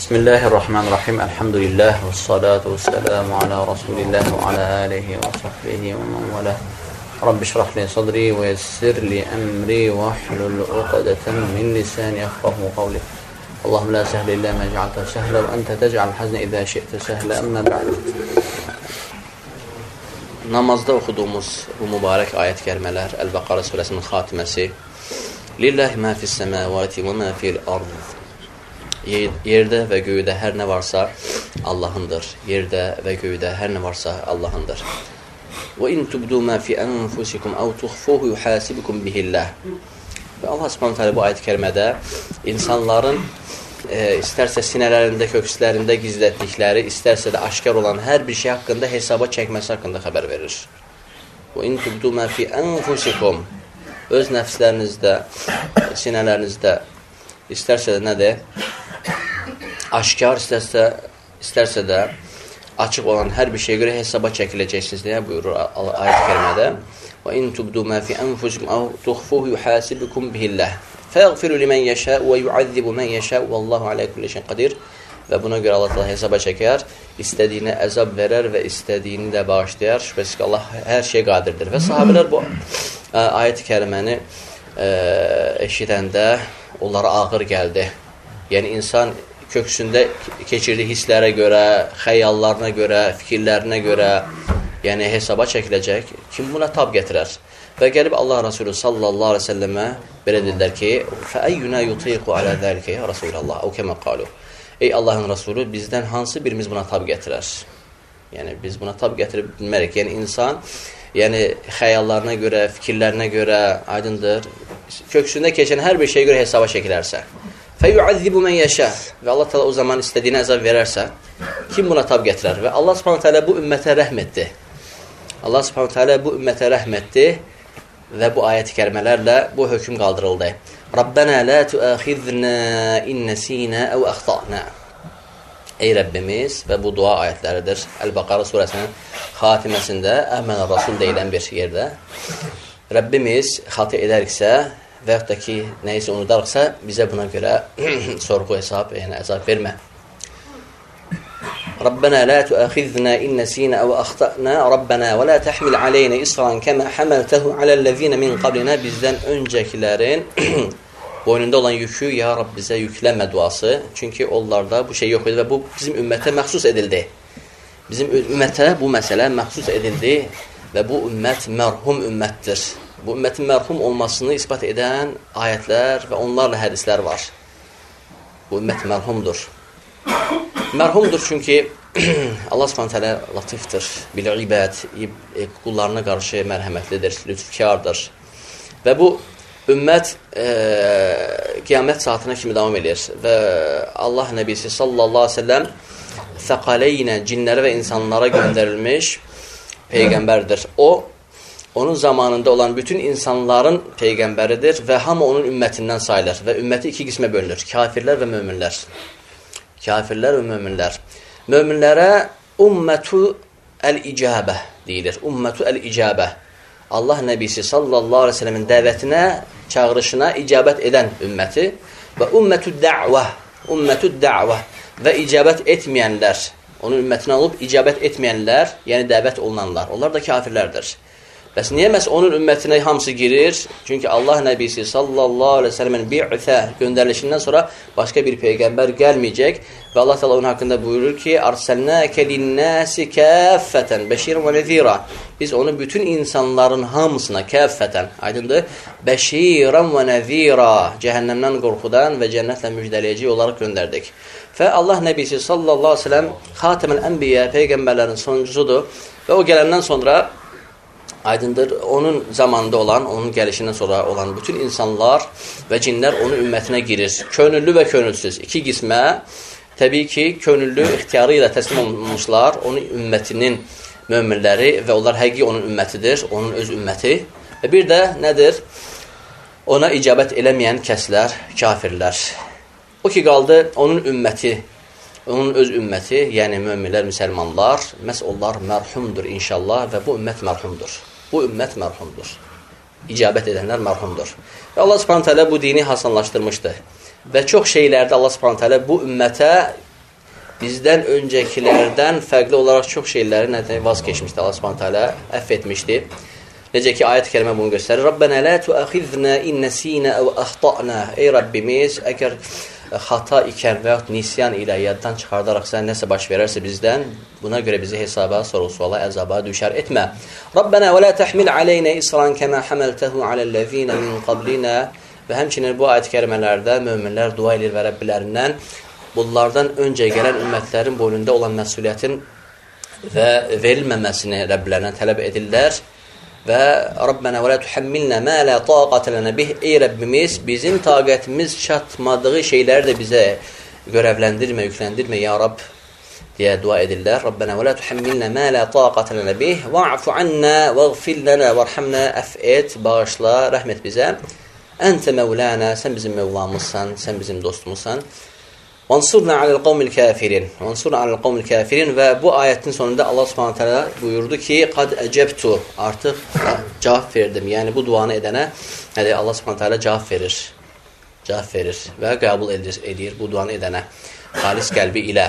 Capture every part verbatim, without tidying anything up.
Bismillahirrahmanirrahim. Elhamdülillah və salatu və selamu ala Rasulillah və ala alihi və sahbihi və man vələ. Rabbi şrah li sadri və yessir li əmri və hlul uqdatan min lisani yafqahu qawli. Allahum la sahla illa ma ja'alta sahla və ente tec'al hazna idha şi'te sahla. Amma ba'd. Namazda oxuduğumuz bu mübarək ayət kəlmələr Əl-Bəqara surəsinin xatiməsi. Lillahi ma fis semavati və ma fil ard. Yerdə və göydə hər nə varsa Allahındır. Yerdə və göydə hər nə varsa Allahındır. Və in tubdu ma fi anfusikum aw tukhfuhu yuhasibukum bihillah. Və Allah Subhanahu taala bu ayət kərimədə insanların e, istərsə sinələrində, kökslərində gizlətdikləri, istərsə də aşkar olan hər bir şey haqqında hesaba çəkməsi haqqında xəbər verir. Və in tubdu ma fi anfusikum, öz nəfslərinizdə, sinələrinizdə istərsə də nədir? Aşkar, istərsə, istərsə də açıq olan hər bir şeyə görə hesaba çəkiləcəksiniz deyə buyurur ayət-i kərimədə. Və in tubdu ma fi anfusikum aw tukhfuhu yuhasibukum bihillah. Fəğfiru limen yəşə və yu'azzibu men yəşə vallahu alə kulli şeyin qadir. Və buna görə Allah təala hesaba çəkər, istədiyinə əzab verər və istədiyini də bağışlayar. Şübhəsiz ki, Allah hər şey qadirdir. Və sahabelər bu ayət-i kəriməni eşidəndə onlara ağır gəldi. Yəni insan köksündə keçirdiyi hisslərə görə, xəyallarına görə, fikirlərinə görə, yəni hesaba çəkiləcək. Kim buna tab gətirər? Və gəlib Allah Rasulü sallallahu aleyhi ve sellemə belə dedilər ki, فَأَيُّنَا يُطِيقُ عَلَى ذَلِكَ يَا رَسُولَ اللّٰهِ اَوْ كَمَا قَالُوا. Ey Allahın Rasulü, bizdən hansı birimiz buna tab gətirər? Yəni biz buna tab gətirib bilmərik. Yəni insan, yəni xəyallarına görə, fikirlərinə görə aydındır. Köksündə keçən hər bir şeyə görə hesaba çəkilərsə. فَيُعَذِّبُ مَنْ يَشَى. Və Allah təala o zaman istədiyinə əzab verərsə, kim buna tab gətirər? Və Allah Subhanahu taala bu ümmətə rəhm etdi. Allah Subhanahu taala bu ümmətə rəhm etdi və bu ayət-i kərimələrlə bu hökm qaldırıldı. Rabbana la tu'akhidna in nasina aw akhtana. Ey Rəbbimiz, və bu dua ayətləridir. Əl-Bəqara surəsinin xatiməsində Əmənə Rasul deyilən bir yerdə. Rəbbimiz xəta edəriksə və yaxud da ki, nəyisə unudarıqsa, bizə buna görə sorğu hesab, yəni əzab vermə. Rabbana la tu'akhidna in nasina aw akhtana. Rabbana və la tahmil aleyna isran kama hamaltahu alellezina min qablina. Bizdən öncəkilərin boynunda olan yükü ya Rab bizə yükləmə duası. Çünki onlarda bu şey yox idi və bu bizim ümmətə məxsus edildi. Bizim ümmətə bu məsələ məxsus edildi və bu ümmət mərhum ümmətdir. Bu ümmətin mərhum olmasını ispat edən ayətlər və onlarla hədislər var. Bu ümmət mərhumdur. Mərhumdur çünki Allah Subhanahu taala latifdir, bil-ibad, qullarına qarşı mərhəmətlidir, lütfkardır. Və bu ümmət e, qiyamət saatına kimi davam edir. Və Allah Nəbisi sallallahu aleyhi ve sellem thaqaleynə, cinlərə və insanlara göndərilmiş peyğəmbərdir. O, onun zamanında olan bütün insanların peyğəmbəridir və hamı onun ümmətindən sayılır və ümməti iki qismə bölünür. Kafirlər və möminlər. Kafirlər və möminlər. Möminlərə ummətu əl-icabə deyilir. Ummətu əl-icabə. Allah Nəbisi sallallahu aleyhi ve sellemin dəvətinə, çağırışına icabət edən ümməti və ummətu də'və, ummətu də'və və icabət etməyənlər, onun ümmətinə olub icabət etməyənlər, yəni dəvət olunanlar. Onlar da kafirlərdir. Bəs niyə məhz onun ümmətinə hamısı girir? Çünki Allah Nəbisi sallallahu aleyhi ve sellemin bi'thə göndərilişindən sonra başqa bir peyğəmbər gəlməyəcək və Allah təala onun haqqında buyurur ki, "Arsalnaka lin-nasi kaffatan beşiran və nezira." Biz onu bütün insanların hamısına kaffatan, aydındır, beşiran və nezira, cəhənnəmdən qorxudan və cənnətlə müjdələyəcək olaraq göndərdik. Və Allah Nəbisi sallallahu aleyhi ve sellem Xatemül Ənbiya, peyğəmbərlərin sonuncusudur və o gələndən sonra aydındır, onun zamanında olan, onun gəlişindən sonra olan bütün insanlar və cinlər onun ümmətinə girir. Könüllü və könülsüz. İki qismə, təbii ki, könüllü ixtiyarı ilə təslim olmuşlar, onun ümmətinin möminləri və onlar həqiqi onun ümmətidir, onun öz ümməti. Və bir də nədir? Ona icabət eləməyən kəslər, kafirlər. O ki, qaldı onun ümməti, onun öz ümməti, yəni möminlər, müsəlmanlar, məhz onlar mərhumdur inşallah və bu ümmət mərhumdur. Bu ümmət mərhumdur. İcabət edənlər mərhumdur. Və Allah Subhanahu taala bu dini hasanlaşdırmışdır. Və çox şeylərdə Allah Subhanahu taala bu ümmətə bizdən öncəkilərdən fərqli olaraq çox şeyləri vaz keçmişdi. Allah Subhanahu taala əfv etmişdi. Necə ki, ayət-i kərimə bunu göstərir. Rabbənə lə tuəxidnə in nəsinə əv əxta'nə. Ey Rəbbimiz, əgər xata ikən və yaxud nisyan ilə yaddan çıxardaraq sən nəsə baş verərsə bizdən, buna görə bizi hesaba, soru-suala, əzaba düşər etmə. Rabbənə və lə təhmil aleynə isran kəmə həməltəhu aləl-ləzinə min qablinə. Və həmçinin bu ayət-i kərimələrdə möminlər dua edir və Rəbbilərindən bunlardan öncə gələn ümmətlərin boynunda olan məsuliyyətin və verilməməsini Rəbbilərindən tələb edirlər. Və Rabbənə və lə tuhammilnə mə lə taqətə lənə bih. Ey Rəbbimiz, bizim taqətimiz çatmadığı şeyləri də bizə görəvləndirmə, yükləndirmə ya Rab deyə dua edirlər. Rabbənə və lə tuhammilnə mə lə taqətə lənə bih. Va'fu annə vəğfir lənə vərhamnə. Əf et, bağışla, rəhm et bizə. Əntə məvlənə, sən bizim mövlamızsan, sən bizim dostumuzsan. Vansurna alel qavmil kafirin. Vansurna alel qavmil kafirin. Və bu ayətin sonunda Allah Subhanahu taala buyurdu ki, qad əcəbtu. Artıq cavab verdim. Yəni bu duanı edənə nədir? Allah Subhanahu taala cavab verir. Cavab verir və qəbul edir, edir bu duanı edənə xalis qəlbi ilə.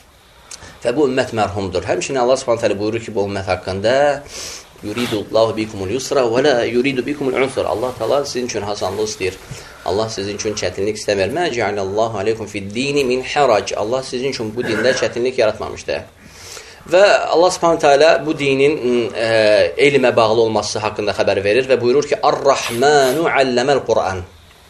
Və bu ümmət mərhumdur. Həmçinin Allah Subhanahu taala buyurur ki, bu ümmət haqqında yuridullahu bikumul yusra və la yuridu bikumul usra. Allah Taala sizin üçün asanlıq istəyir. Allah sizin üçün çətinlik istəmir. Mə cəalallahu aleykum fid-dini min harac. Allah sizin üçün bu dində çətinlik yaratmamışdır. Və Allah Subhanahu taala bu dinin e, elmə bağlı olması haqqında xəbər verir və buyurur ki, Ar-Rahmanu alləməl Qur'an.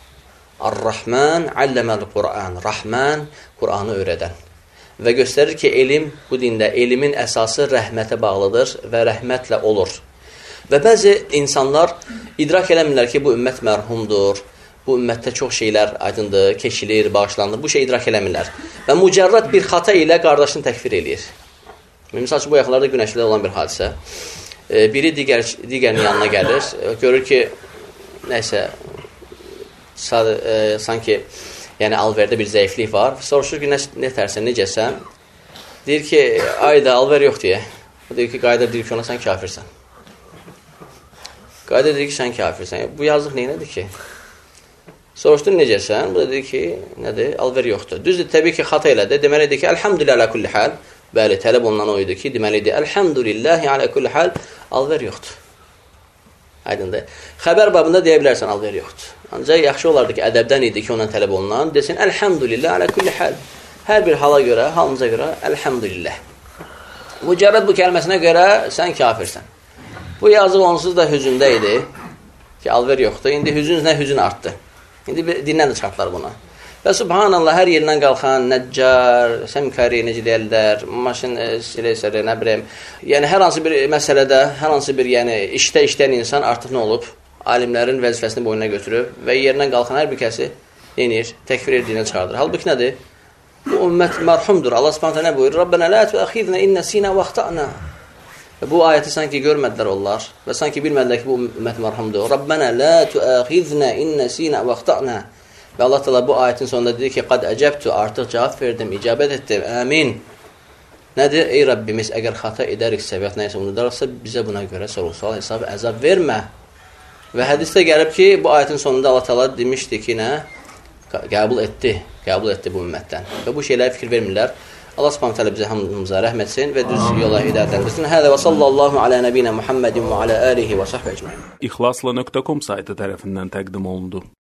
Ar-Rahman alləməl Qur'an. Rahman Qur'anı öyrədən. Və göstərir ki, elm bu dində elmin əsası rəhmətə bağlıdır və rəhmətlə olur. Və bəzi insanlar idrak eləmirlər ki, bu ümmət mərhumdur. Bu ümmətdə çox şeylər aydındır, keçilir, bağışlanır. Bu şey idrak eləmirlər. Və mücərrad bir xata ilə qardaşını təkfir eləyir. Misal üçün, bu yaxınlarda Günəşlidə olan bir hadisə. Biri digər, digərinin yanına gəlir, görür ki, nəysə, e, sanki yəni alverdə bir zəiflik var. Soruşur ki, nə tərsən, necəsən? Deyir ki, ayda alver yox deyə. O deyir ki, qayda deyir ki, ona sən kafirsən. Qayda deyir ki, sən kafirsən. Bu yazıq neynədir ki? Soruşdur, necəsən? Bu da deyir ki, nədir? Alver yoxdur. Düzdür, təbii ki, xata elədi. Deməlidir ki, əlhamdülillah alə kulli hal. Bəli, tələb olunan o idi ki, deməlidir, əlhamdülillahi alə kulli hal. Alver yoxdur. Aydındır. Xəbər babında deyə bilərsən, alver yoxdur. Ancaq yaxşı olardı ki, ədəbdən idi ki, ondan tələb olunan, desin, əlhamdülillah alə kulli hal. Hər bir hala görə, halımıza görə, əlhamdülillah. Mücərrəd bu kəlməsinə görə sən kafirsən. Bu yazıq onsuz da hüzündə idi ki, alver yoxdur. İndi hüzünlə hüzün artdı. İndi dindən də çıxartlar buna. Və subhanallah, hər yerindən qalxan, nəccar, səmkari, necə deyərlər, maşın silesəri, nə biləyim. Yəni, hər hansı bir məsələdə, hər hansı bir yəni, işdə işləyən insan artıq nə olub? Alimlərin vəzifəsini boynuna götürüb və yerindən qalxan hər bir kəsi denir, təkfir edildiyindən çıxardır. Halbuki nədir? Bu ümmət mərhumdur. Allah Subhanahu nə buyurur? Rabbənə lə tuəxidnə in nəsinə və əxta'nə. Bu ayəti sanki görmədilər onlar və sanki bilmədilər ki, bu ümmət mərhumdur. Rabbənə lə tuəxidnə in nəsinə və əxta'nə. Və Allah Teala bu ayətin sonunda dedi ki, qad əcəbtu, artıq cavab verdim, icabət etdim, əmin. Nədir? Ey Rabbimiz, əgər xata edəriksə və nəyəsə unudarıqsa, bizə buna görə soru-sual hesabı əzab vermə. Və hədisdə gəlib ki, bu ayətin sonunda Allah Teala demişdi ki, nə? Qəbul etdi, qəbul etdi bu ümmətdən. Və bu şeylərə fikir vermirlər. Allah Subhanahu taala bizə hamımıza rəhm etsin və düz yola hidayətləndirsin. Hədə və sallallahu alə nəbiyinə Muhammedin və alə alihi və sahbə ecmaîn. İxlasla nöqtə com saytı tərəfindən təqdim olundu.